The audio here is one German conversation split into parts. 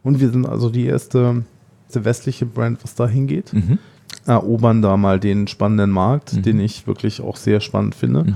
Und wir sind also die erste westliche Brand, was da hingeht. Erobern da mal den spannenden Markt, den ich wirklich auch sehr spannend finde.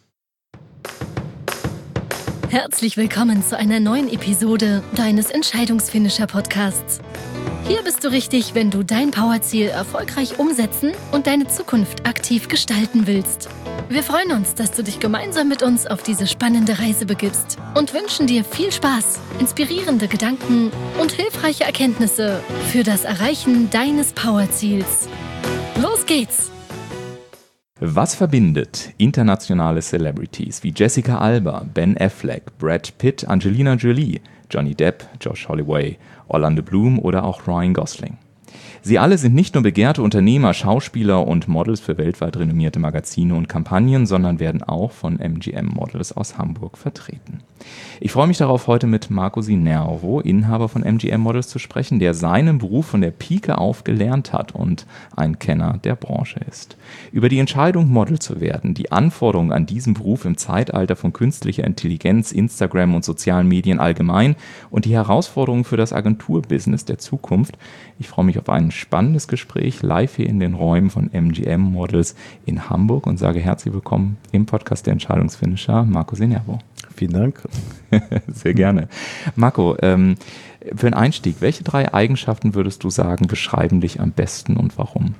Herzlich willkommen zu einer neuen Episode deines Entscheidungsfinisher-Podcasts. Hier bist du richtig, wenn du dein Powerziel erfolgreich umsetzen und deine Zukunft aktiv gestalten willst. Wir freuen uns, dass du dich gemeinsam mit uns auf diese spannende Reise begibst und wünschen dir viel Spaß, inspirierende Gedanken und hilfreiche Erkenntnisse für das Erreichen deines Powerziels. Los geht's! Was verbindet internationale Celebrities wie Jessica Alba, Ben Affleck, Brad Pitt, Angelina Jolie, Johnny Depp, Josh Holloway, Orlando Bloom oder auch Ryan Gosling? Sie alle sind nicht nur begehrte Unternehmer, Schauspieler und Models für weltweit renommierte Magazine und Kampagnen, sondern werden auch von MGM Models aus Hamburg vertreten. Ich freue mich darauf, heute mit Marco Sinervo, Inhaber von MGM Models, zu sprechen, der seinen Beruf von der Pike auf gelernt hat und ein Kenner der Branche ist. Über die Entscheidung, Model zu werden, die Anforderungen an diesen Beruf im Zeitalter von künstlicher Intelligenz, Instagram und sozialen Medien allgemein und die Herausforderungen für das Agenturbusiness der Zukunft. Ich freue mich auf ein spannendes Gespräch live hier in den Räumen von MGM Models in Hamburg und sage herzlich willkommen im Podcast der Entscheidungsfinisher, Marco Sinervo. Vielen Dank. Sehr gerne. Marco, für einen Einstieg, welche 3 Eigenschaften würdest du sagen, beschreiben dich am besten und warum?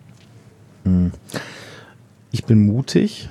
Ich bin mutig.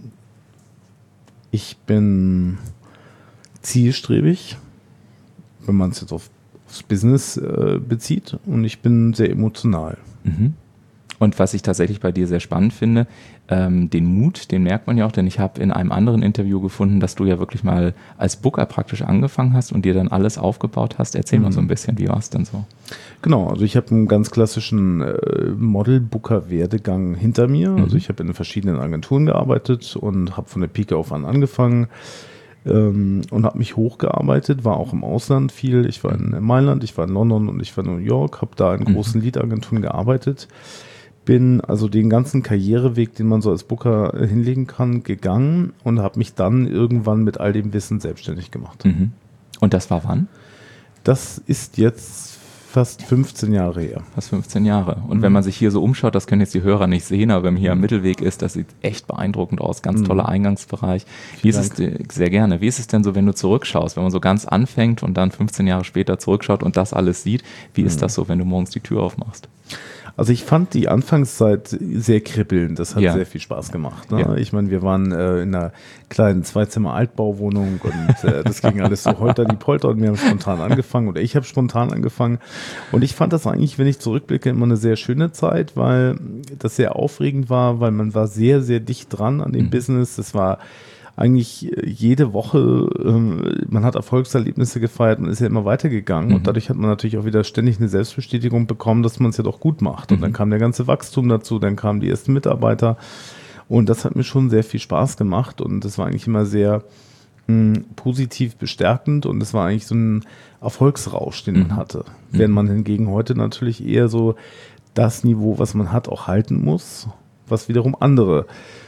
Ich bin zielstrebig, wenn man es jetzt aufs Business bezieht, und ich bin sehr emotional. Und was ich tatsächlich bei dir sehr spannend finde, den Mut, den merkt man ja auch, denn ich habe in einem anderen Interview gefunden, dass du ja wirklich mal als Booker praktisch angefangen hast und dir dann alles aufgebaut hast. Erzähl mal so ein bisschen, wie war es denn so? Genau, also ich habe einen ganz klassischen Model-Booker-Werdegang hinter mir. Also ich habe in verschiedenen Agenturen gearbeitet und habe von der Pike auf an angefangen und habe mich hochgearbeitet, war auch im Ausland viel. Ich war in Mailand, ich war in London und ich war in New York, habe da in großen Lead-Agenturen gearbeitet. Bin also den ganzen Karriereweg, den man so als Booker hinlegen kann, gegangen und habe mich dann irgendwann mit all dem Wissen selbstständig gemacht. Und das war wann? Das ist jetzt fast 15 Jahre her. Fast 15 Jahre. Und wenn man sich hier so umschaut, das können jetzt die Hörer nicht sehen, aber wenn man hier am Mittelweg ist, das sieht echt beeindruckend aus. Ganz toller Eingangsbereich. Wie ist es, sehr gerne. Wie ist es denn so, wenn du zurückschaust, wenn man so ganz anfängt und dann 15 Jahre später zurückschaut und das alles sieht? Wie ist das so, wenn du morgens die Tür aufmachst? Also ich fand die Anfangszeit sehr kribbelnd, das hat sehr viel Spaß gemacht. Ne? Ja. Ich meine, wir waren in einer kleinen 2-Zimmer-Altbauwohnung und das ging alles so holter die Polter und wir haben spontan angefangen oder ich habe spontan angefangen und ich fand das eigentlich, wenn ich zurückblicke, immer eine sehr schöne Zeit, weil das sehr aufregend war, weil man war sehr, sehr dicht dran an dem Business. Das war eigentlich jede Woche, man hat Erfolgserlebnisse gefeiert, man ist ja immer weitergegangen und dadurch hat man natürlich auch wieder ständig eine Selbstbestätigung bekommen, dass man es ja doch gut macht. Und dann kam der ganze Wachstum dazu, dann kamen die ersten Mitarbeiter und das hat mir schon sehr viel Spaß gemacht und das war eigentlich immer sehr positiv bestärkend und es war eigentlich so ein Erfolgsrausch, den man hatte. Während man hingegen heute natürlich eher so das Niveau, was man hat, auch halten muss, was wiederum andere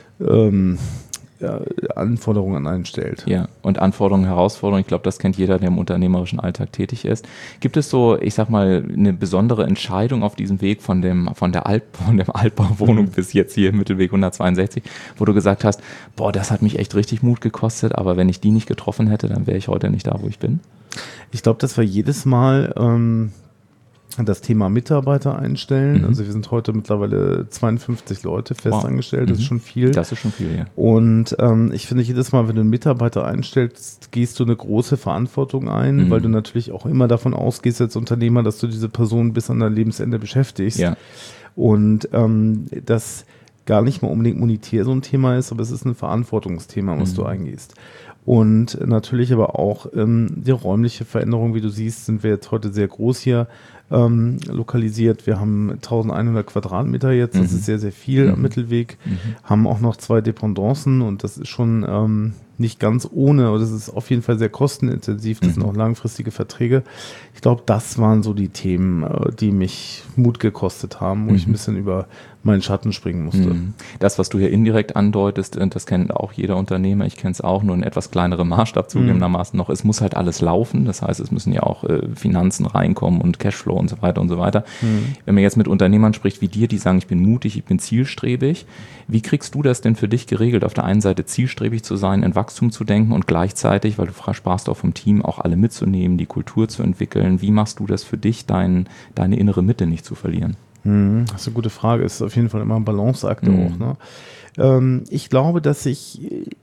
Anforderungen an einen stellt. Ja, und Anforderungen, Herausforderungen, ich glaube, das kennt jeder, der im unternehmerischen Alltag tätig ist. Gibt es so, ich sag mal, eine besondere Entscheidung auf diesem Weg von der Altbauwohnung bis jetzt hier im Mittelweg 162, wo du gesagt hast, boah, das hat mich echt richtig Mut gekostet, aber wenn ich die nicht getroffen hätte, dann wäre ich heute nicht da, wo ich bin? Ich glaube, das war jedes Mal das Thema Mitarbeiter einstellen. Also wir sind heute mittlerweile 52 Leute festangestellt. Das ist schon viel. Das ist schon viel, ja. Und ich finde, jedes Mal, wenn du einen Mitarbeiter einstellst, gehst du eine große Verantwortung ein, weil du natürlich auch immer davon ausgehst als Unternehmer, dass du diese Person bis an dein Lebensende beschäftigst. Ja. Und das gar nicht mal unbedingt monetär so ein Thema ist, aber es ist ein Verantwortungsthema, was du eingehst. Und natürlich aber auch die räumliche Veränderung, wie du siehst, sind wir jetzt heute sehr groß hier lokalisiert. Wir haben 1100 Quadratmeter jetzt, das ist sehr, sehr viel am Mittelweg, haben auch noch 2 Dependancen und das ist schon nicht ganz ohne, aber das ist auf jeden Fall sehr kostenintensiv, das sind auch langfristige Verträge. Ich glaube, das waren so die Themen, die mich Mut gekostet haben, wo ich ein bisschen über meinen Schatten springen musste. Das, was du hier indirekt andeutest, das kennt auch jeder Unternehmer, ich kenne es auch, nur in etwas kleinerem Maßstab zugegebenermaßen noch, es muss halt alles laufen, das heißt, es müssen ja auch Finanzen reinkommen und Cashflow und so weiter und so weiter. Wenn man jetzt mit Unternehmern spricht wie dir, die sagen, ich bin mutig, ich bin zielstrebig, wie kriegst du das denn für dich geregelt, auf der einen Seite zielstrebig zu sein, in Wachstum zu denken und gleichzeitig, weil du sprachst auch vom Team, auch alle mitzunehmen, die Kultur zu entwickeln, wie machst du das für dich, deine innere Mitte nicht zu verlieren? Das ist eine gute Frage. Es ist auf jeden Fall immer ein Balanceakt auch. Ne? Ich glaube, dass ich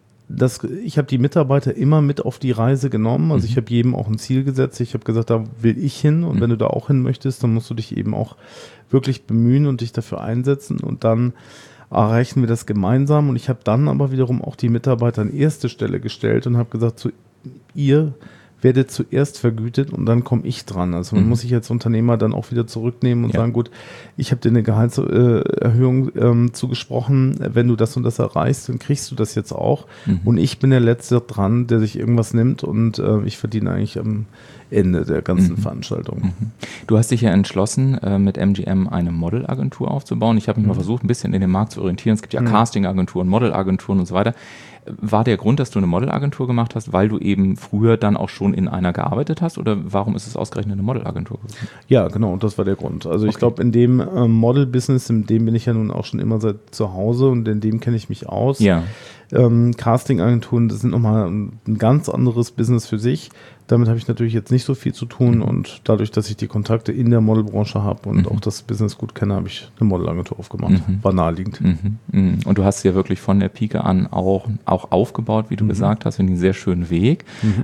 habe die Mitarbeiter immer mit auf die Reise genommen. Also ich habe jedem auch ein Ziel gesetzt. Ich habe gesagt, da will ich hin. Und wenn du da auch hin möchtest, dann musst du dich eben auch wirklich bemühen und dich dafür einsetzen. Und dann erreichen wir das gemeinsam. Und ich habe dann aber wiederum auch die Mitarbeiter an erste Stelle gestellt und habe gesagt, ihr werdet zuerst vergütet und dann komme ich dran. Also man muss sich als Unternehmer dann auch wieder zurücknehmen und sagen, gut, ich habe dir eine Gehaltserhöhung zugesprochen, wenn du das und das erreichst, dann kriegst du das jetzt auch. Und ich bin der Letzte dran, der sich irgendwas nimmt und ich verdiene eigentlich am Ende der ganzen Veranstaltung. Du hast dich ja entschlossen, mit MGM eine Modelagentur aufzubauen. Ich habe mich mal versucht, ein bisschen in den Markt zu orientieren. Es gibt ja Castingagenturen, Modelagenturen und so weiter. War der Grund, dass du eine Modelagentur gemacht hast, weil du eben früher dann auch schon in einer gearbeitet hast oder warum ist es ausgerechnet eine Modelagentur gewesen? Ja, genau, und das war der Grund. Also ich glaube, in dem Model-Business, in dem bin ich ja nun auch schon immer seit zu Hause und in dem kenne ich mich aus. Ja. Casting-Agenturen, das sind nochmal ein ganz anderes Business für sich. Damit habe ich natürlich jetzt nicht so viel zu tun und dadurch, dass ich die Kontakte in der Modelbranche habe und auch das Business gut kenne, habe ich eine Modelagentur aufgemacht. War naheliegend. Und du hast ja wirklich von der Pike an auch aufgebaut, wie du gesagt hast, in einen sehr schönen Weg.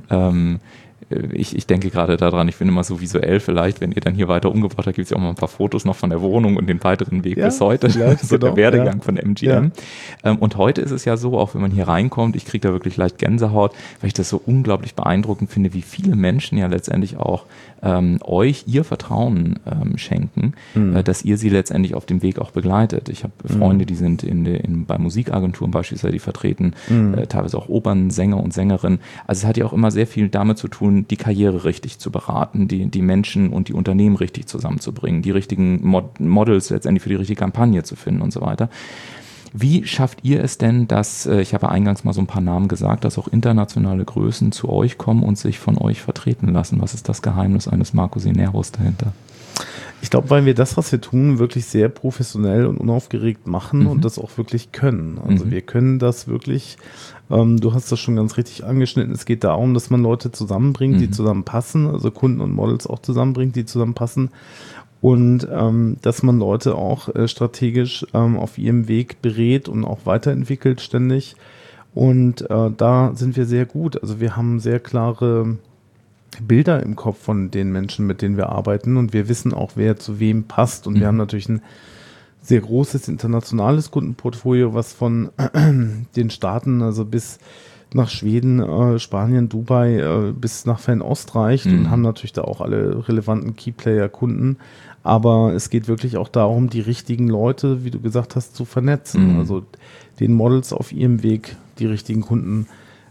Ich denke gerade daran, ich bin immer so visuell vielleicht, wenn ihr dann hier weiter umgebaut habt, gibt es ja auch mal ein paar Fotos noch von der Wohnung und den weiteren Weg bis heute. So der Werdegang von MGM. Und heute ist es ja so, auch wenn man hier reinkommt, ich kriege da wirklich leicht Gänsehaut, weil ich das so unglaublich beeindruckend finde, wie viele Menschen ja letztendlich auch euch ihr Vertrauen schenken, dass ihr sie letztendlich auf dem Weg auch begleitet. Ich habe Freunde, die sind bei Musikagenturen beispielsweise, die vertreten teilweise auch Opernsänger und Sängerinnen. Also es hat ja auch immer sehr viel damit zu tun, die Karriere richtig zu beraten, die Menschen und die Unternehmen richtig zusammenzubringen, die richtigen Models letztendlich für die richtige Kampagne zu finden und so weiter. Wie schafft ihr es denn, dass, ich habe eingangs mal so ein paar Namen gesagt, dass auch internationale Größen zu euch kommen und sich von euch vertreten lassen? Was ist das Geheimnis eines Marco Sineros dahinter? Ich glaube, weil wir das, was wir tun, wirklich sehr professionell und unaufgeregt machen und das auch wirklich können. Also wir können das wirklich, du hast das schon ganz richtig angeschnitten, es geht darum, dass man Leute zusammenbringt, die zusammenpassen, also Kunden und Models auch zusammenbringt, die zusammenpassen und dass man Leute auch strategisch auf ihrem Weg berät und auch weiterentwickelt ständig und da sind wir sehr gut. Also wir haben sehr klare Bilder im Kopf von den Menschen, mit denen wir arbeiten und wir wissen auch, wer zu wem passt und wir haben natürlich ein sehr großes internationales Kundenportfolio, was von den Staaten, also bis nach Schweden, Spanien, Dubai bis nach Fernost reicht und haben natürlich da auch alle relevanten Keyplayer-Kunden, aber es geht wirklich auch darum, die richtigen Leute, wie du gesagt hast, zu vernetzen, also den Models auf ihrem Weg die richtigen Kunden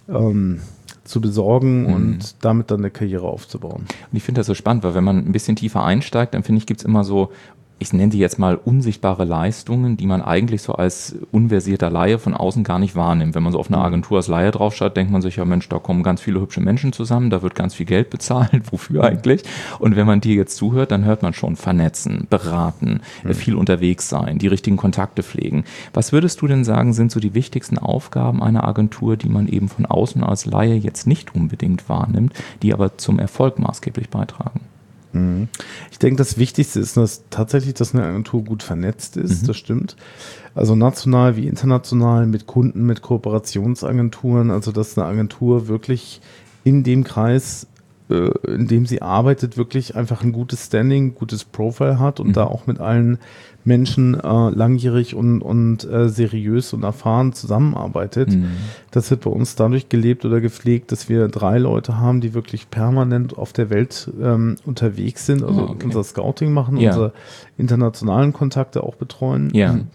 zu besorgen und damit dann eine Karriere aufzubauen. Und ich finde das so spannend, weil wenn man ein bisschen tiefer einsteigt, dann finde ich, gibt es immer so, ich nenne die jetzt mal unsichtbare Leistungen, die man eigentlich so als unversierter Laie von außen gar nicht wahrnimmt. Wenn man so auf eine Agentur als Laie draufschaut, denkt man sich, ja Mensch, da kommen ganz viele hübsche Menschen zusammen, da wird ganz viel Geld bezahlt, wofür eigentlich? Und wenn man dir jetzt zuhört, dann hört man schon vernetzen, beraten, viel unterwegs sein, die richtigen Kontakte pflegen. Was würdest du denn sagen, sind so die wichtigsten Aufgaben einer Agentur, die man eben von außen als Laie jetzt nicht unbedingt wahrnimmt, die aber zum Erfolg maßgeblich beitragen? Ich denke, das Wichtigste ist tatsächlich, dass eine Agentur gut vernetzt ist, das stimmt. Also national wie international mit Kunden, mit Kooperationsagenturen, also dass eine Agentur wirklich in dem Kreis, in dem sie arbeitet, wirklich einfach ein gutes Standing, gutes Profile hat und da auch mit allen Menschen langjährig und seriös und erfahren zusammenarbeitet. Das wird bei uns dadurch gelebt oder gepflegt, dass wir 3 Leute haben, die wirklich permanent auf der Welt unterwegs sind, also unser Scouting machen, unsere internationalen Kontakte auch betreuen.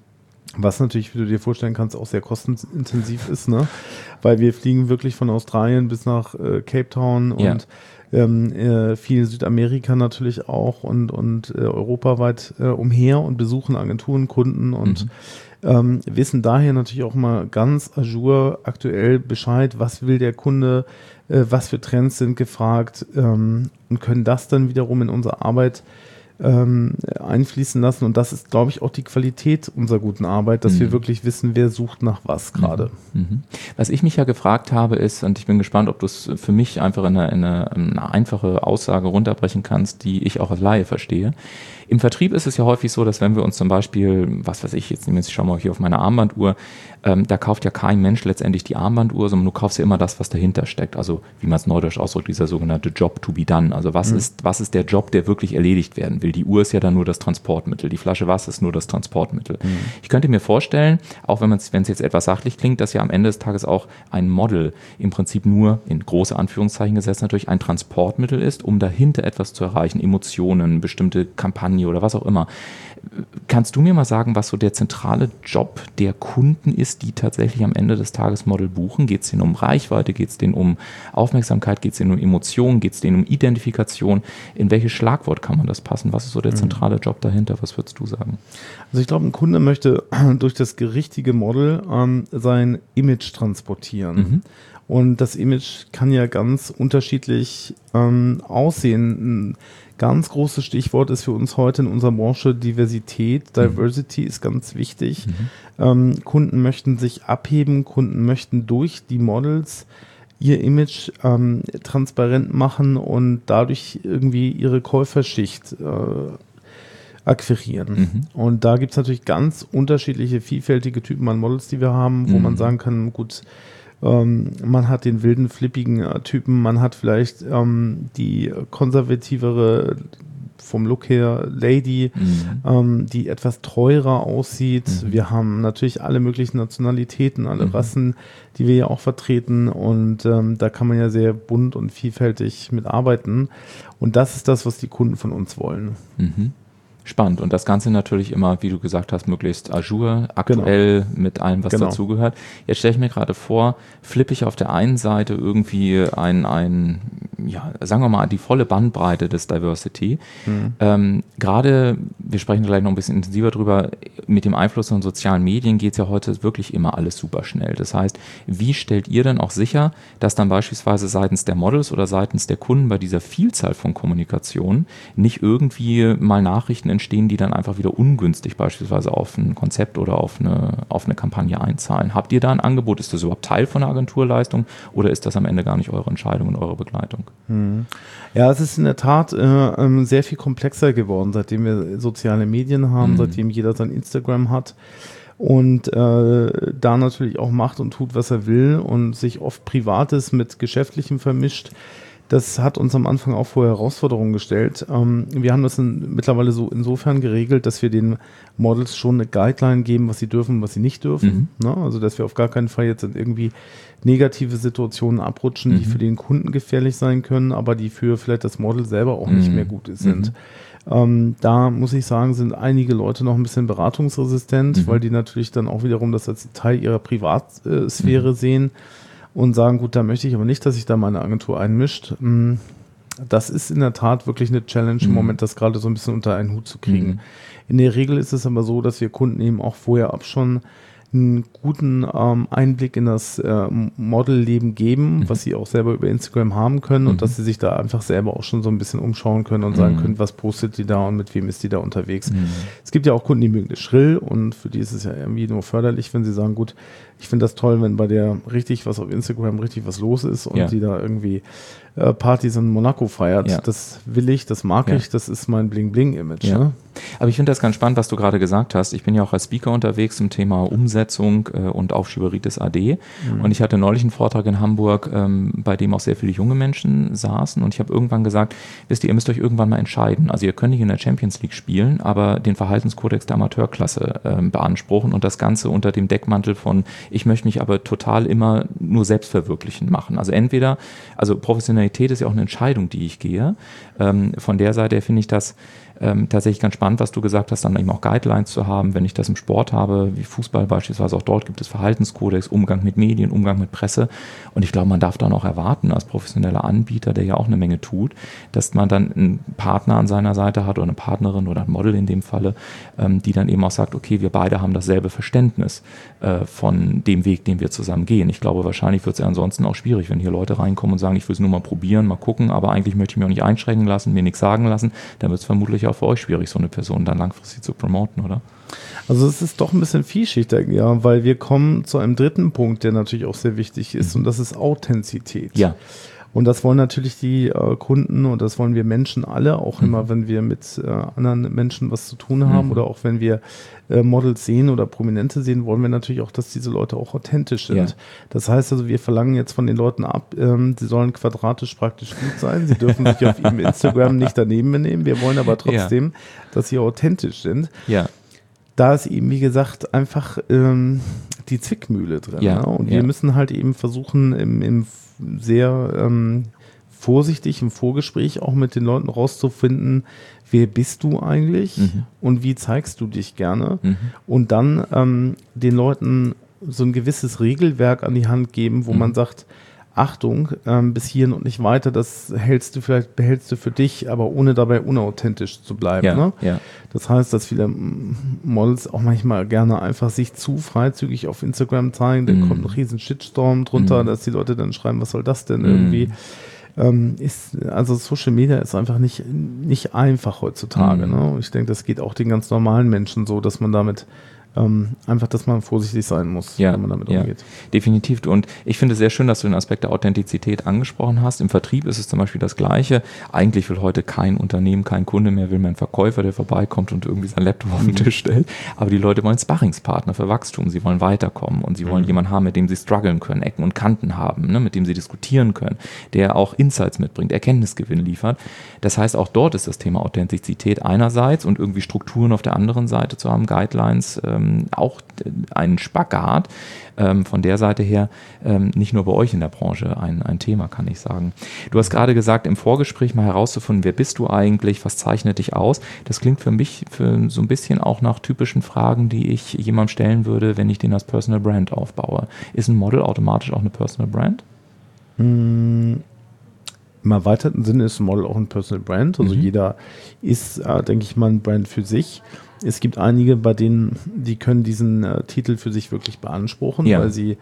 Was natürlich, wie du dir vorstellen kannst, auch sehr kostenintensiv ist, ne? Weil wir fliegen wirklich von Australien bis nach Cape Town und viel Südamerika natürlich auch und europaweit umher und besuchen Agenturen, Kunden und wissen daher natürlich auch mal ganz ajour aktuell Bescheid, was will der Kunde, was für Trends sind gefragt und können das dann wiederum in unsere Arbeit einfließen lassen. Und das ist, glaube ich, auch die Qualität unserer guten Arbeit, dass wir wirklich wissen, wer sucht nach was gerade. Was ich mich ja gefragt habe ist, und ich bin gespannt, ob du es für mich einfach in eine einfache Aussage runterbrechen kannst, die ich auch als Laie verstehe. Im Vertrieb ist es ja häufig so, dass wenn wir uns zum Beispiel, was weiß ich, ich schau mal hier auf meine Armbanduhr, da kauft ja kein Mensch letztendlich die Armbanduhr, sondern du kaufst ja immer das, was dahinter steckt. Also wie man es neudeutsch ausdrückt, dieser sogenannte Job to be done. Also was ist der Job, der wirklich erledigt werden will? Die Uhr ist ja dann nur das Transportmittel, die Flasche Wasser ist nur das Transportmittel. Ich könnte mir vorstellen, auch wenn es jetzt etwas sachlich klingt, dass ja am Ende des Tages auch ein Model im Prinzip nur, in große Anführungszeichen gesetzt natürlich, ein Transportmittel ist, um dahinter etwas zu erreichen, Emotionen, bestimmte Kampagne oder was auch immer. Kannst du mir mal sagen, was so der zentrale Job der Kunden ist, die tatsächlich am Ende des Tages Model buchen? Geht es denen um Reichweite? Geht es denen um Aufmerksamkeit? Geht es denen um Emotionen? Geht es denen um Identifikation? In welches Schlagwort kann man das passen? Was ist so der zentrale Job dahinter? Was würdest du sagen? Also ich glaube, ein Kunde möchte durch das richtige Model sein Image transportieren. Und das Image kann ja ganz unterschiedlich aussehen. Ein ganz großes Stichwort ist für uns heute in unserer Branche Diversität. Diversity ist ganz wichtig. Kunden möchten sich abheben, Kunden möchten durch die Models ihr Image transparent machen und dadurch irgendwie ihre Käuferschicht akquirieren. Und da gibt es natürlich ganz unterschiedliche, vielfältige Typen an Models, die wir haben, wo man sagen kann, gut, man hat den wilden, flippigen Typen, man hat vielleicht die konservativere, vom Look her Lady, die etwas teurer aussieht. Wir haben natürlich alle möglichen Nationalitäten, alle Rassen, die wir ja auch vertreten und da kann man ja sehr bunt und vielfältig mitarbeiten und das ist das, was die Kunden von uns wollen. Spannend. Und das Ganze natürlich immer, wie du gesagt hast, möglichst ajour, aktuell mit allem, was dazugehört. Jetzt stelle ich mir gerade vor, flippe ich auf der einen Seite irgendwie sagen wir mal, die volle Bandbreite des Diversity. Gerade, wir sprechen gleich noch ein bisschen intensiver drüber, mit dem Einfluss von sozialen Medien geht es ja heute wirklich immer alles super schnell. Das heißt, wie stellt ihr denn auch sicher, dass dann beispielsweise seitens der Models oder seitens der Kunden bei dieser Vielzahl von Kommunikation nicht irgendwie mal Nachrichten entstehen, die dann einfach wieder ungünstig beispielsweise auf ein Konzept oder auf eine Kampagne einzahlen? Habt ihr da ein Angebot? Ist das überhaupt Teil von der Agenturleistung oder ist das am Ende gar nicht eure Entscheidung und eure Begleitung? Ja, es ist in der Tat sehr viel komplexer geworden, seitdem wir soziale Medien haben, seitdem jeder sein Instagram hat und da natürlich auch macht und tut, was er will und sich oft Privates mit Geschäftlichem vermischt. Das hat uns am Anfang auch vor Herausforderungen gestellt. Wir haben das mittlerweile so insofern geregelt, dass wir den Models schon eine Guideline geben, was sie dürfen und was sie nicht dürfen. Ne? Also, dass wir auf gar keinen Fall jetzt in irgendwie negative Situationen abrutschen, die für den Kunden gefährlich sein können, aber die für vielleicht das Model selber auch nicht mehr gut sind. Da muss ich sagen, sind einige Leute noch ein bisschen beratungsresistent, weil die natürlich dann auch wiederum das als Teil ihrer Privatsphäre sehen. Und sagen, gut, da möchte ich aber nicht, dass sich da meine Agentur einmischt. Das ist in der Tat wirklich eine Challenge im Moment, das gerade so ein bisschen unter einen Hut zu kriegen. In der Regel ist es aber so, dass wir Kunden eben auch vorher schon einen guten Einblick in das Modelleben geben, was sie auch selber über Instagram haben können und dass sie sich da einfach selber auch schon so ein bisschen umschauen können und sagen können, was postet die da und mit wem ist die da unterwegs. Es gibt ja auch Kunden, die mögen das schrill und für die ist es ja irgendwie nur förderlich, wenn sie sagen, gut, ich finde das toll, wenn bei der richtig was auf Instagram richtig was los ist und die da irgendwie Partys in Monaco feiert. Ja. Das will ich, das mag ich, das ist mein Bling-Bling-Image. Ja. Ne? Aber ich finde das ganz spannend, was du gerade gesagt hast. Ich bin ja auch als Speaker unterwegs zum Thema Umsetzung und Aufschieberitis AD. Und ich hatte neulich einen Vortrag in Hamburg, bei dem auch sehr viele junge Menschen saßen. Und ich habe irgendwann gesagt, wisst ihr, ihr müsst euch irgendwann mal entscheiden. Also ihr könnt nicht in der Champions League spielen, aber den Verhaltenskodex der Amateurklasse beanspruchen und das Ganze unter dem Deckmantel von, ich möchte mich aber total immer nur selbst verwirklichen machen. Also professionell ist ja auch eine Entscheidung, die ich gehe. Von der Seite finde ich das tatsächlich ganz spannend, was du gesagt hast, dann eben auch Guidelines zu haben, wenn ich das im Sport habe, wie Fußball beispielsweise, auch dort gibt es Verhaltenskodex, Umgang mit Medien, Umgang mit Presse und ich glaube, man darf dann auch erwarten als professioneller Anbieter, der ja auch eine Menge tut, dass man dann einen Partner an seiner Seite hat oder eine Partnerin oder ein Model in dem Falle, die dann eben auch sagt, okay, wir beide haben dasselbe Verständnis von dem Weg, den wir zusammen gehen. Ich glaube, wahrscheinlich wird es ja ansonsten auch schwierig, wenn hier Leute reinkommen und sagen, ich will es nur mal probieren, mal gucken, aber eigentlich möchte ich mich auch nicht einschränken lassen, mir nichts sagen lassen, dann wird es vermutlich auch für euch schwierig, so eine Person dann langfristig zu promoten, oder? Also es ist doch ein bisschen vielschichtig, ja, weil wir kommen zu einem dritten Punkt, der natürlich auch sehr wichtig ist, und das ist Authentizität. Ja. Und das wollen natürlich die Kunden und das wollen wir Menschen alle, auch immer, wenn wir mit anderen Menschen was zu tun haben oder auch wenn wir Models sehen oder Prominente sehen, wollen wir natürlich auch, dass diese Leute auch authentisch sind. Ja. Das heißt also, wir verlangen jetzt von den Leuten ab, sie sollen quadratisch praktisch gut sein, sie dürfen sich auf ihrem Instagram nicht daneben benehmen, wir wollen aber trotzdem, dass sie authentisch sind. Ja. Da ist eben, wie gesagt, einfach die Zwickmühle drin. Ja. Ne? Und wir müssen halt eben versuchen, im sehr vorsichtig im Vorgespräch auch mit den Leuten rauszufinden, wer bist du eigentlich und wie zeigst du dich gerne und dann den Leuten so ein gewisses Regelwerk an die Hand geben, wo man sagt, Achtung, bis hierhin und nicht weiter, das behältst du für dich, aber ohne dabei unauthentisch zu bleiben. Ja, ne? ja. Das heißt, dass viele Models auch manchmal gerne einfach sich zu freizügig auf Instagram zeigen, dann kommt ein riesen Shitstorm drunter, dass die Leute dann schreiben, was soll das denn irgendwie? Also Social Media ist einfach nicht einfach heutzutage. Ne? Ich denke, das geht auch den ganz normalen Menschen so, dass man damit einfach, dass man vorsichtig sein muss, wenn man damit umgeht. Definitiv. Und ich finde es sehr schön, dass du den Aspekt der Authentizität angesprochen hast. Im Vertrieb ist es zum Beispiel das Gleiche. Eigentlich will heute kein Unternehmen, kein Kunde mehr, will mehr einen Verkäufer, der vorbeikommt und irgendwie seinen Laptop auf den Tisch stellt. Aber die Leute wollen Sparringspartner für Wachstum. Sie wollen weiterkommen und sie wollen jemanden haben, mit dem sie strugglen können, Ecken und Kanten haben, ne, mit dem sie diskutieren können, der auch Insights mitbringt, Erkenntnisgewinn liefert. Das heißt, auch dort ist das Thema Authentizität einerseits und irgendwie Strukturen auf der anderen Seite zu haben, Guidelines, auch ein Spagat. Von der Seite her nicht nur bei euch in der Branche ein Thema, kann ich sagen. Du hast gerade gesagt, im Vorgespräch mal herauszufinden, wer bist du eigentlich, was zeichnet dich aus? Das klingt für mich so ein bisschen auch nach typischen Fragen, die ich jemandem stellen würde, wenn ich den als Personal Brand aufbaue. Ist ein Model automatisch auch eine Personal Brand? Im erweiterten Sinne ist ein Model auch ein Personal Brand. Also jeder ist, denke ich mal, ein Brand für sich. Es gibt einige, bei denen, die können diesen Titel für sich wirklich beanspruchen, weil sie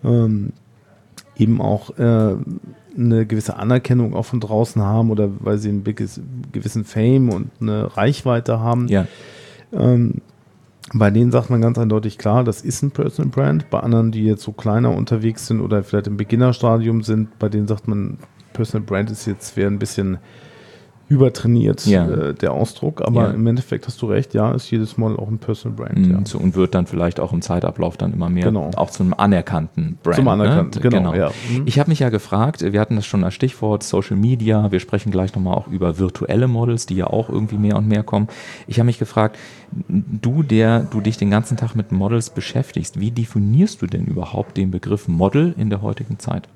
eben auch eine gewisse Anerkennung auch von draußen haben oder weil sie einen gewissen Fame und eine Reichweite haben. Ja. Bei denen sagt man ganz eindeutig, klar, das ist ein Personal Brand. Bei anderen, die jetzt so kleiner unterwegs sind oder vielleicht im Beginnerstadium sind, bei denen sagt man, Personal Brand wäre ein bisschen übertrainiert, der Ausdruck, aber im Endeffekt hast du recht, ist jedes Model auch ein Personal Brand. So, und wird dann vielleicht auch im Zeitablauf dann immer mehr auch zu einem anerkannten Brand. Zum anerkannten, ne? genau. Ja. Ich habe mich ja gefragt, wir hatten das schon als Stichwort Social Media, wir sprechen gleich nochmal auch über virtuelle Models, die ja auch irgendwie mehr und mehr kommen. Ich habe mich gefragt, du dich den ganzen Tag mit Models beschäftigst, wie definierst du denn überhaupt den Begriff Model in der heutigen Zeit?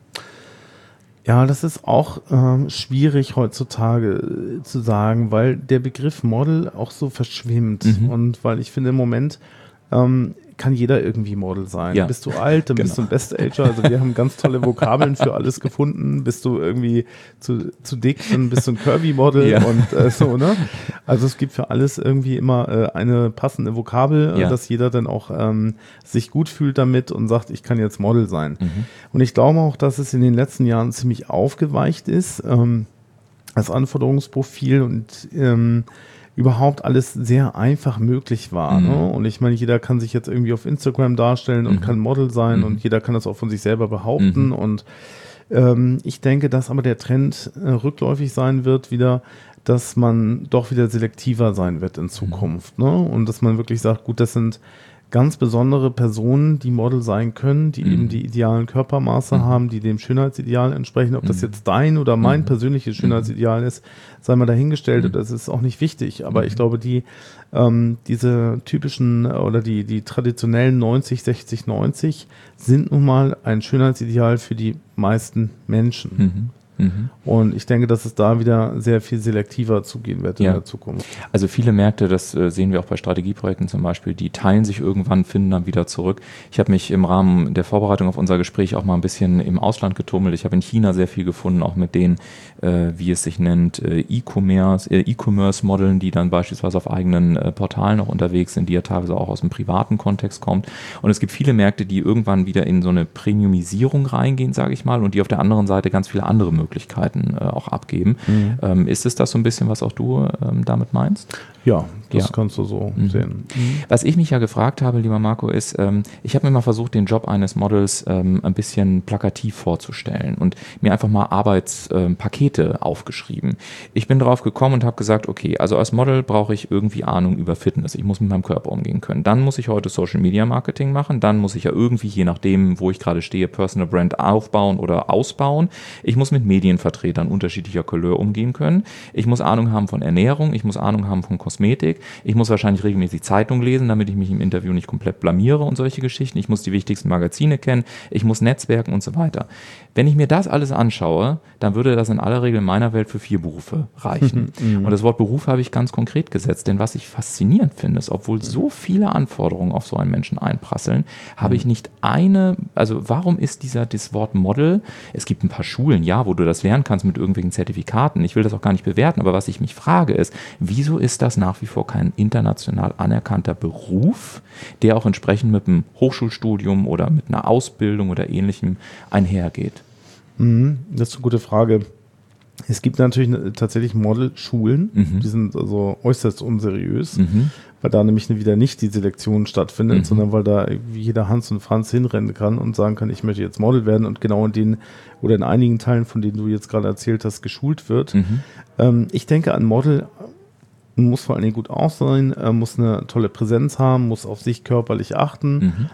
Ja, das ist auch schwierig heutzutage zu sagen, weil der Begriff Model auch so verschwimmt und weil ich finde im Moment kann jeder irgendwie Model sein. Ja. Bist du alt, dann bist du ein Best-Ager. Also wir haben ganz tolle Vokabeln für alles gefunden. Bist du irgendwie zu dick, dann bist du ein Curvy-Model und so, ne? Also es gibt für alles irgendwie immer eine passende Vokabel, dass jeder dann auch sich gut fühlt damit und sagt, ich kann jetzt Model sein. Und ich glaube auch, dass es in den letzten Jahren ziemlich aufgeweicht ist, als Anforderungsprofil und überhaupt alles sehr einfach möglich war. Ne? Und ich meine, jeder kann sich jetzt irgendwie auf Instagram darstellen und kann Model sein und jeder kann das auch von sich selber behaupten. Und ich denke, dass aber der Trend rückläufig sein wird wieder, dass man doch wieder selektiver sein wird in Zukunft. Ne? Und dass man wirklich sagt, gut, das sind ganz besondere Personen, die Model sein können, die eben die idealen Körpermaße haben, die dem Schönheitsideal entsprechen. Ob das jetzt dein oder mein persönliches Schönheitsideal ist, sei mal dahingestellt. Das ist auch nicht wichtig. Aber ich glaube, diese typischen oder die traditionellen 90, 60, 90 sind nun mal ein Schönheitsideal für die meisten Menschen. Und ich denke, dass es da wieder sehr viel selektiver zugehen wird in der Zukunft. Also viele Märkte, das sehen wir auch bei Strategieprojekten zum Beispiel, die teilen sich irgendwann, finden dann wieder zurück. Ich habe mich im Rahmen der Vorbereitung auf unser Gespräch auch mal ein bisschen im Ausland getummelt. Ich habe in China sehr viel gefunden, auch mit den, wie es sich nennt, E-Commerce-Modeln, die dann beispielsweise auf eigenen Portalen auch unterwegs sind, die ja teilweise auch aus dem privaten Kontext kommt. Und es gibt viele Märkte, die irgendwann wieder in so eine Premiumisierung reingehen, sage ich mal, und die auf der anderen Seite ganz viele andere Möglichkeiten auch abgeben. Ist es das so ein bisschen, was auch du damit meinst? Ja, das kannst du so sehen. Was ich mich ja gefragt habe, lieber Marco, ist, ich habe mir mal versucht, den Job eines Models ein bisschen plakativ vorzustellen und mir einfach mal Arbeitspakete aufgeschrieben. Ich bin darauf gekommen und habe gesagt, okay, also als Model brauche ich irgendwie Ahnung über Fitness. Ich muss mit meinem Körper umgehen können. Dann muss ich heute Social Media Marketing machen. Dann muss ich ja irgendwie, je nachdem, wo ich gerade stehe, Personal Brand aufbauen oder ausbauen. Ich muss mit Medienvertretern unterschiedlicher Couleur umgehen können. Ich muss Ahnung haben von Ernährung. Ich muss Ahnung haben von Kosmetik. Ich muss wahrscheinlich regelmäßig Zeitung lesen, damit ich mich im Interview nicht komplett blamiere und solche Geschichten. Ich muss die wichtigsten Magazine kennen. Ich muss netzwerken und so weiter. Wenn ich mir das alles anschaue, dann würde das in aller Regel in meiner Welt für 4 Berufe reichen. Und das Wort Beruf habe ich ganz konkret gesetzt, denn was ich faszinierend finde, ist, obwohl so viele Anforderungen auf so einen Menschen einprasseln, habe ich nicht also warum ist das Wort Model, es gibt ein paar Schulen, ja, wo du das lernen kannst mit irgendwelchen Zertifikaten, ich will das auch gar nicht bewerten, aber was ich mich frage ist, wieso ist das nach wie vor kein international anerkannter Beruf, der auch entsprechend mit einem Hochschulstudium oder mit einer Ausbildung oder Ähnlichem einhergeht? Das ist eine gute Frage. Es gibt natürlich tatsächlich Modelschulen, die sind also äußerst unseriös, weil da nämlich wieder nicht die Selektion stattfindet, sondern weil da jeder Hans und Franz hinrennen kann und sagen kann, ich möchte jetzt Model werden und genau in denen oder in einigen Teilen, von denen du jetzt gerade erzählt hast, geschult wird. Ich denke, ein Model muss vor allen Dingen gut aussehen, muss eine tolle Präsenz haben, muss auf sich körperlich achten,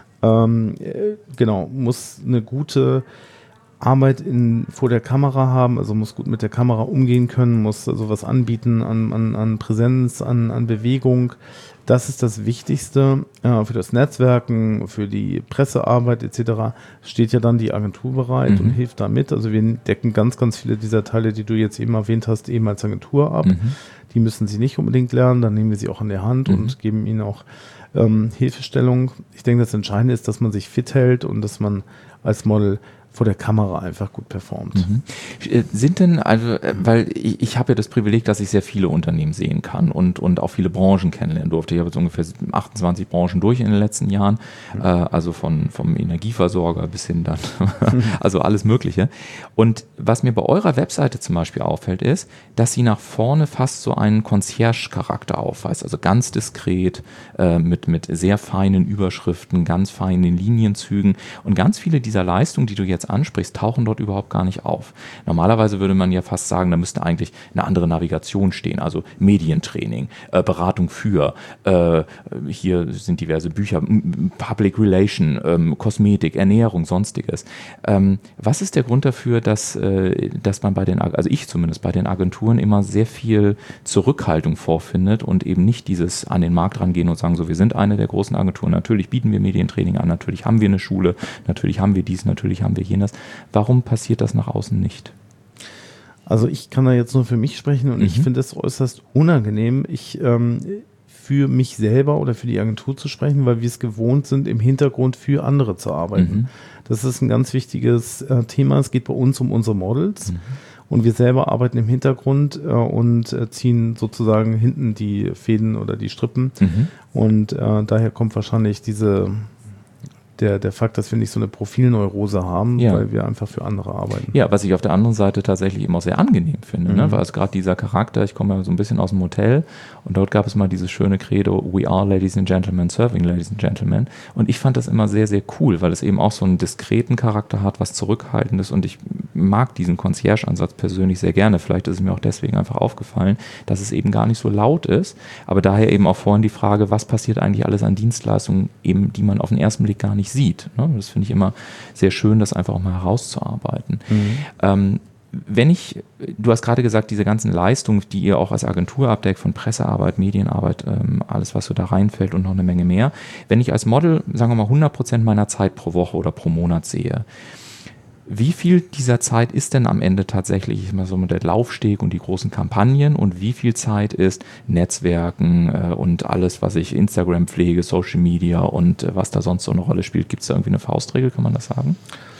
muss eine gute Arbeit vor der Kamera haben, also muss gut mit der Kamera umgehen können, muss also was anbieten an Präsenz, an Bewegung. Das ist das Wichtigste für das Netzwerken, für die Pressearbeit etc. Steht ja dann die Agentur bereit und hilft da mit. Also wir decken ganz, ganz viele dieser Teile, die du jetzt eben erwähnt hast, eben als Agentur ab. Die müssen sie nicht unbedingt lernen, dann nehmen wir sie auch an der Hand und geben ihnen auch Hilfestellung. Ich denke, das Entscheidende ist, dass man sich fit hält und dass man als Model vor der Kamera einfach gut performt. Sind denn, also, weil ich habe ja das Privileg, dass ich sehr viele Unternehmen sehen kann und auch viele Branchen kennenlernen durfte. Ich habe jetzt ungefähr 28 Branchen durch in den letzten Jahren, also vom Energieversorger bis hin dann, also alles Mögliche. Und was mir bei eurer Webseite zum Beispiel auffällt, ist, dass sie nach vorne fast so einen Concierge-Charakter aufweist, also ganz diskret, mit sehr feinen Überschriften, ganz feinen Linienzügen und ganz viele dieser Leistungen, die du jetzt ansprichst, tauchen dort überhaupt gar nicht auf. Normalerweise würde man ja fast sagen, da müsste eigentlich eine andere Navigation stehen, also Medientraining, Beratung für, hier sind diverse Bücher, Public Relation, Kosmetik, Ernährung, sonstiges. Was ist der Grund dafür, dass man also ich zumindest bei den Agenturen immer sehr viel Zurückhaltung vorfindet und eben nicht dieses an den Markt rangehen und sagen, so, wir sind eine der großen Agenturen, natürlich bieten wir Medientraining an, natürlich haben wir eine Schule, natürlich haben wir dies, natürlich haben wir jenes. Warum passiert das nach außen nicht? Also ich kann da jetzt nur für mich sprechen und ich finde es äußerst unangenehm, für mich selber oder für die Agentur zu sprechen, weil wir es gewohnt sind, im Hintergrund für andere zu arbeiten. Das ist ein ganz wichtiges Thema. Es geht bei uns um unsere Models und wir selber arbeiten im Hintergrund und ziehen sozusagen hinten die Fäden oder die Strippen und daher kommt wahrscheinlich der Fakt, dass wir nicht so eine Profilneurose haben, weil wir einfach für andere arbeiten. Ja, was ich auf der anderen Seite tatsächlich eben auch sehr angenehm finde, ne? Weil es gerade dieser Charakter, ich komme ja so ein bisschen aus dem Hotel und dort gab es mal dieses schöne Credo, we are ladies and gentlemen, serving ladies and gentlemen, und ich fand das immer sehr, sehr cool, weil es eben auch so einen diskreten Charakter hat, was Zurückhaltendes, und ich mag diesen Concierge-Ansatz persönlich sehr gerne. Vielleicht ist es mir auch deswegen einfach aufgefallen, dass es eben gar nicht so laut ist, aber daher eben auch vorhin die Frage, was passiert eigentlich alles an Dienstleistungen, eben, die man auf den ersten Blick gar nicht sieht. Ne? Das finde ich immer sehr schön, das einfach auch mal herauszuarbeiten. Du hast gerade gesagt, diese ganzen Leistungen, die ihr auch als Agentur abdeckt, von Pressearbeit, Medienarbeit, alles, was so da reinfällt und noch eine Menge mehr. Wenn ich als Model, sagen wir mal, 100% meiner Zeit pro Woche oder pro Monat sehe, Wie viel dieser Zeit ist denn am Ende tatsächlich immer so mit der Laufsteg und die großen Kampagnen und wie viel Zeit ist Netzwerken und alles, was ich Instagram pflege, Social Media und was da sonst so eine Rolle spielt? Gibt es da irgendwie eine Faustregel, kann man das sagen?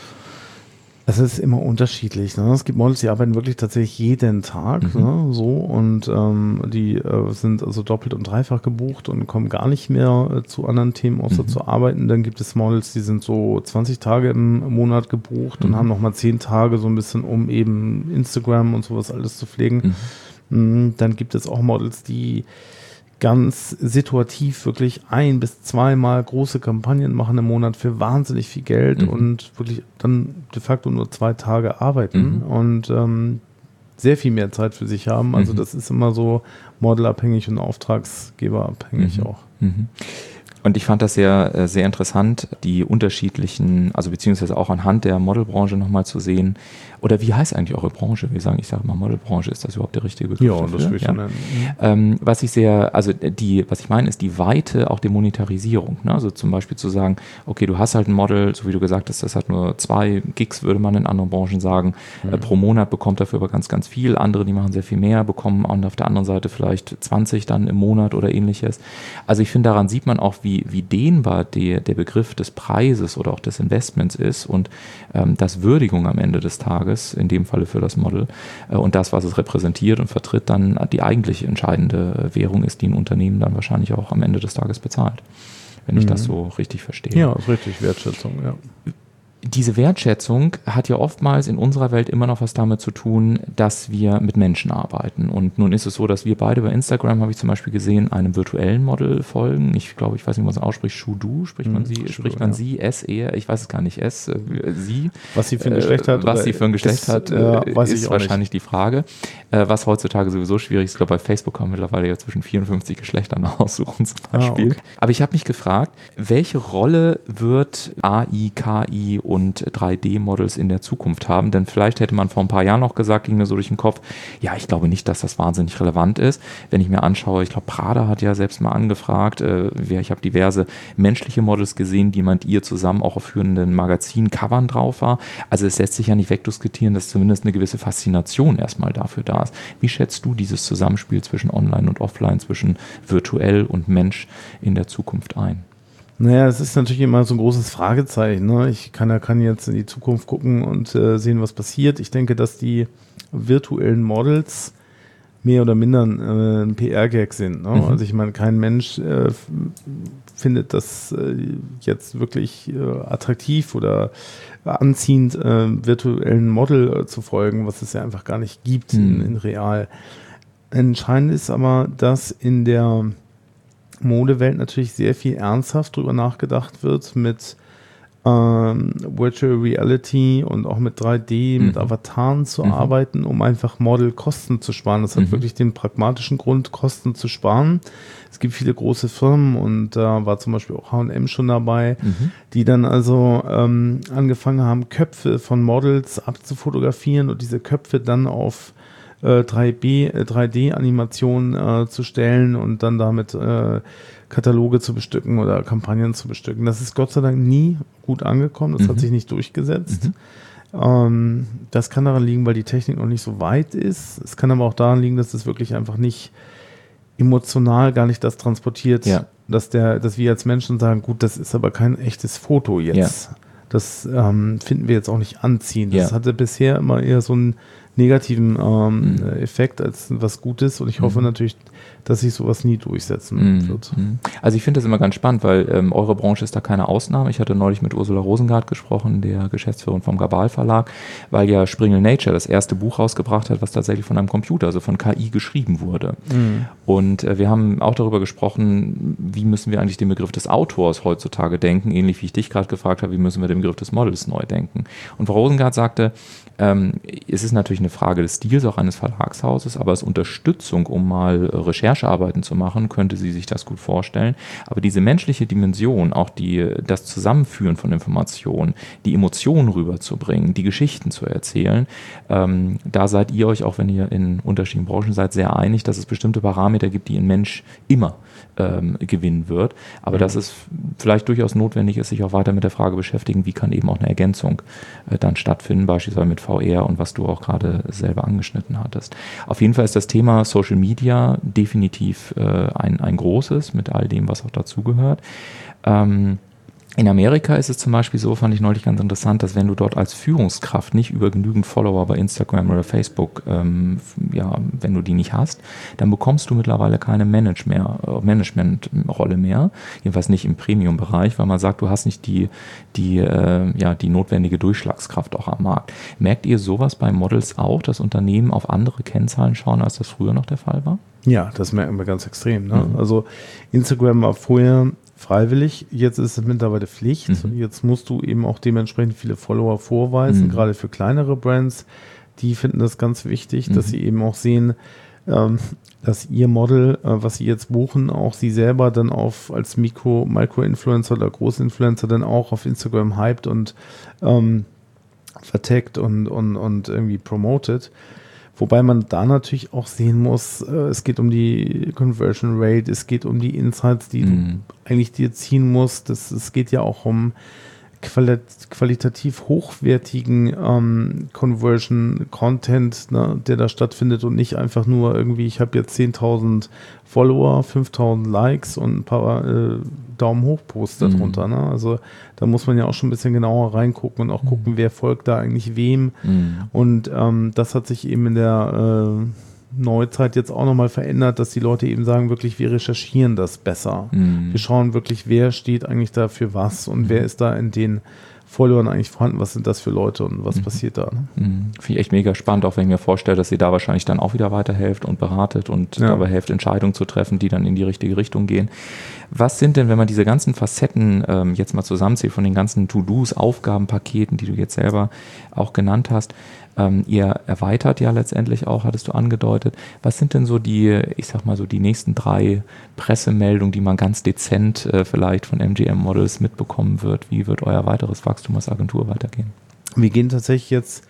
Es ist immer unterschiedlich. Ne? Es gibt Models, die arbeiten wirklich tatsächlich jeden Tag, ne? So, und die sind also doppelt und dreifach gebucht und kommen gar nicht mehr zu anderen Themen außer zu arbeiten. Dann gibt es Models, die sind so 20 Tage im Monat gebucht und haben nochmal 10 Tage so ein bisschen, um eben Instagram und sowas alles zu pflegen. Dann gibt es auch Models, die ganz situativ wirklich 1- bis 2-mal große Kampagnen machen im Monat für wahnsinnig viel Geld und wirklich dann de facto nur 2 Tage arbeiten und sehr viel mehr Zeit für sich haben. Also das ist immer so modelabhängig und auftragsgeberabhängig auch. Und ich fand das sehr, sehr interessant, die unterschiedlichen, also beziehungsweise auch anhand der Modelbranche nochmal zu sehen. Oder wie heißt eigentlich eure Branche? Ich sage mal Modelbranche, ist das überhaupt der richtige Begriff? Ja, das würde ich nennen. Was ich meine, ist die Weite auch der Monetarisierung. Ne? Also zum Beispiel zu sagen, okay, du hast halt ein Model, so wie du gesagt hast, das hat nur 2 Gigs, würde man in anderen Branchen sagen, pro Monat, bekommt dafür aber ganz, ganz viel. Andere, die machen sehr viel mehr, bekommen auf der anderen Seite vielleicht 20 dann im Monat oder ähnliches. Also ich finde, daran sieht man auch, wie dehnbar der Begriff des Preises oder auch des Investments ist und dass Würdigung am Ende des Tages, in dem Falle für das Model, und das, was es repräsentiert und vertritt, dann die eigentlich entscheidende Währung ist, die ein Unternehmen dann wahrscheinlich auch am Ende des Tages bezahlt. Wenn ich das so richtig verstehe. Ja, ist richtig, Wertschätzung, ja. Diese Wertschätzung hat ja oftmals in unserer Welt immer noch was damit zu tun, dass wir mit Menschen arbeiten. Und nun ist es so, dass wir beide bei Instagram, habe ich zum Beispiel gesehen, einem virtuellen Model folgen. Ich glaube, ich weiß nicht, wie man es ausspricht. Shudu, spricht man sie, es, er, ich weiß es gar nicht, es, sie. Was sie für ein Geschlecht hat. Was sie für ein Geschlecht hat, ist wahrscheinlich die Frage. Was heutzutage sowieso schwierig ist. Ich glaube, bei Facebook kann man mittlerweile ja zwischen 54 Geschlechtern aussuchen zum Beispiel. Okay. Aber ich habe mich gefragt, welche Rolle wird AI, KI und 3D-Models in der Zukunft haben, denn vielleicht hätte man vor ein paar Jahren noch gesagt, ging mir so durch den Kopf, ja, ich glaube nicht, dass das wahnsinnig relevant ist. Wenn ich mir anschaue, ich glaube, Prada hat ja selbst mal angefragt, ich habe diverse menschliche Models gesehen, die mit ihr zusammen auch auf führenden Magazin-Covern drauf war. Also es lässt sich ja nicht wegdiskutieren, dass zumindest eine gewisse Faszination erstmal dafür da ist. Wie schätzt du dieses Zusammenspiel zwischen Online und Offline, zwischen virtuell und Mensch in der Zukunft ein? Naja, es ist natürlich immer so ein großes Fragezeichen. Ne? Ich kann jetzt in die Zukunft gucken und sehen, was passiert. Ich denke, dass die virtuellen Models mehr oder minder ein PR-Gag sind. Ne? Also ich meine, kein Mensch findet das jetzt wirklich attraktiv oder anziehend, virtuellen Model zu folgen, was es ja einfach gar nicht gibt in real. Entscheidend ist aber, dass in der Modewelt natürlich sehr viel ernsthaft drüber nachgedacht wird mit Virtual Reality und auch mit 3D, mit Avataren zu arbeiten, um einfach Modelkosten zu sparen. Das hat wirklich den pragmatischen Grund, Kosten zu sparen. Es gibt viele große Firmen und da war zum Beispiel auch H&M schon dabei, die dann also angefangen haben, Köpfe von Models abzufotografieren und diese Köpfe dann auf 3D-Animationen zu stellen und dann damit Kataloge zu bestücken oder Kampagnen zu bestücken. Das ist Gott sei Dank nie gut angekommen, das hat sich nicht durchgesetzt. Das kann daran liegen, weil die Technik noch nicht so weit ist. Es kann aber auch daran liegen, dass es wirklich einfach nicht emotional gar nicht das transportiert, dass wir als Menschen sagen, gut, das ist aber kein echtes Foto jetzt. Ja. Das finden wir jetzt auch nicht anziehend. Das hatte bisher immer eher so einen negativen Effekt als was Gutes und ich hoffe natürlich, dass sich sowas nie durchsetzen wird. Also ich finde das immer ganz spannend, weil eure Branche ist da keine Ausnahme. Ich hatte neulich mit Ursula Rosengart gesprochen, der Geschäftsführerin vom Gabal Verlag, weil ja Springel Nature das erste Buch rausgebracht hat, was tatsächlich von einem Computer, also von KI geschrieben wurde. Und wir haben auch darüber gesprochen, wie müssen wir eigentlich den Begriff des Autors heutzutage denken, ähnlich wie ich dich gerade gefragt habe, wie müssen wir den Begriff des Models neu denken. Und Frau Rosengart sagte, Es ist natürlich eine Frage des Stils auch eines Verlagshauses, aber als Unterstützung, um mal Recherchearbeiten zu machen, könnte sie sich das gut vorstellen. Aber diese menschliche Dimension, auch das Zusammenführen von Informationen, die Emotionen rüberzubringen, die Geschichten zu erzählen, da seid ihr euch, auch wenn ihr in unterschiedlichen Branchen seid, sehr einig, dass es bestimmte Parameter gibt, die ein Mensch immer gewinnen wird. Aber dass es vielleicht durchaus notwendig ist, sich auch weiter mit der Frage beschäftigen, wie kann eben auch eine Ergänzung dann stattfinden, beispielsweise mit VR und was du auch gerade selber angeschnitten hattest. Auf jeden Fall ist das Thema Social Media definitiv ein großes, mit all dem, was auch dazugehört. In Amerika ist es zum Beispiel so, fand ich neulich ganz interessant, dass wenn du dort als Führungskraft nicht über genügend Follower bei Instagram oder Facebook, wenn du die nicht hast, dann bekommst du mittlerweile keine Managementrolle mehr, jedenfalls nicht im Premium-Bereich, weil man sagt, du hast nicht die notwendige Durchschlagskraft auch am Markt. Merkt ihr sowas bei Models auch, dass Unternehmen auf andere Kennzahlen schauen, als das früher noch der Fall war? Ja, das merken wir ganz extrem. Ne? Also Instagram war vorher freiwillig, jetzt ist es mittlerweile Pflicht. Jetzt musst du eben auch dementsprechend viele Follower vorweisen, gerade für kleinere Brands. Die finden das ganz wichtig, dass sie eben auch sehen, dass ihr Model, was sie jetzt buchen, auch sie selber dann als Micro-Influencer oder Großinfluencer dann auch auf Instagram hypt und vertaggt und irgendwie promotet. Wobei man da natürlich auch sehen muss, es geht um die Conversion Rate, es geht um die Insights, die du eigentlich dir ziehen musst. Es geht ja auch um qualitativ hochwertigen Conversion-Content, ne, der da stattfindet und nicht einfach nur irgendwie, ich habe jetzt 10.000 Follower, 5.000 Likes und ein paar Daumen hoch Posts darunter. Ne? Also da muss man ja auch schon ein bisschen genauer reingucken und auch gucken, wer folgt da eigentlich wem. Und das hat sich eben in der Neuzeit jetzt auch nochmal verändert, dass die Leute eben sagen, wirklich, wir recherchieren das besser. Wir schauen wirklich, wer steht eigentlich da für was und wer ist da in den Followern eigentlich vorhanden, was sind das für Leute und was passiert da. Ne? Finde ich echt mega spannend, auch wenn ich mir vorstelle, dass ihr da wahrscheinlich dann auch wieder weiterhelft und beratet und dabei helft, Entscheidungen zu treffen, die dann in die richtige Richtung gehen. Was sind denn, wenn man diese ganzen Facetten jetzt mal zusammenzählt, von den ganzen To-Dos, Aufgabenpaketen, die du jetzt selber auch genannt hast, ihr erweitert ja letztendlich auch, hattest du angedeutet. Was sind denn so die nächsten 3 Pressemeldungen, die man ganz dezent vielleicht von MGM Models mitbekommen wird? Wie wird euer weiteres Wachstum als Agentur weitergehen? Wir gehen tatsächlich jetzt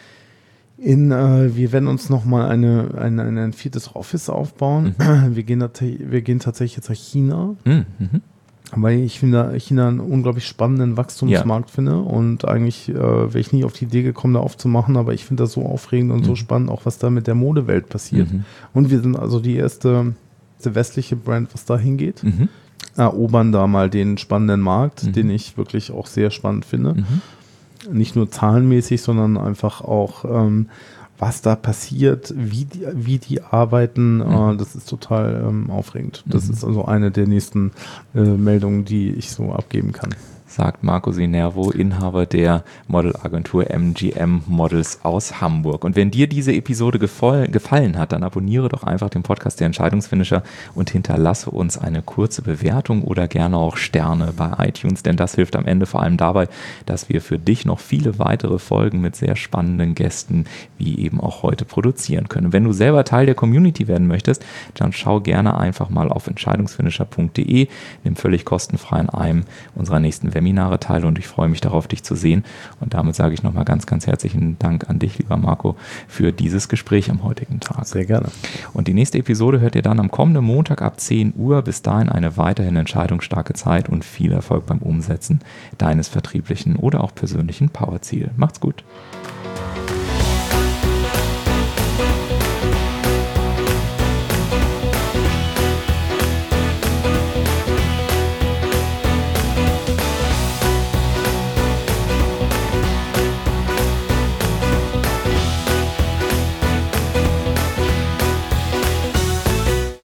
wir werden uns nochmal ein 4. Office aufbauen. Wir gehen tatsächlich jetzt nach China. Weil ich China einen unglaublich spannenden Wachstumsmarkt finde und eigentlich wäre ich nie auf die Idee gekommen, da aufzumachen, aber ich finde das so aufregend und so spannend, auch was da mit der Modewelt passiert. Und wir sind also die erste westliche Brand, was da hingeht. Erobern da mal den spannenden Markt, den ich wirklich auch sehr spannend finde. Nicht nur zahlenmäßig, sondern einfach auch was da passiert, wie die arbeiten, das ist total aufregend. Das ist also eine der nächsten Meldungen, die ich so abgeben kann. Sagt Marco Sinervo, Inhaber der Modelagentur MGM Models aus Hamburg. Und wenn dir diese Episode gefallen hat, dann abonniere doch einfach den Podcast der Entscheidungsfinisher und hinterlasse uns eine kurze Bewertung oder gerne auch Sterne bei iTunes, denn das hilft am Ende vor allem dabei, dass wir für dich noch viele weitere Folgen mit sehr spannenden Gästen wie eben auch heute produzieren können. Und wenn du selber Teil der Community werden möchtest, dann schau gerne einfach mal auf entscheidungsfinisher.de, nimm völlig kostenfrei an einem unserer nächsten Webinare teile und ich freue mich darauf, dich zu sehen. Und damit sage ich nochmal ganz, ganz herzlichen Dank an dich, lieber Marco, für dieses Gespräch am heutigen Tag. Sehr gerne. Und die nächste Episode hört ihr dann am kommenden Montag ab 10 Uhr. Bis dahin eine weiterhin entscheidungsstarke Zeit und viel Erfolg beim Umsetzen deines vertrieblichen oder auch persönlichen Powerziel. Macht's gut.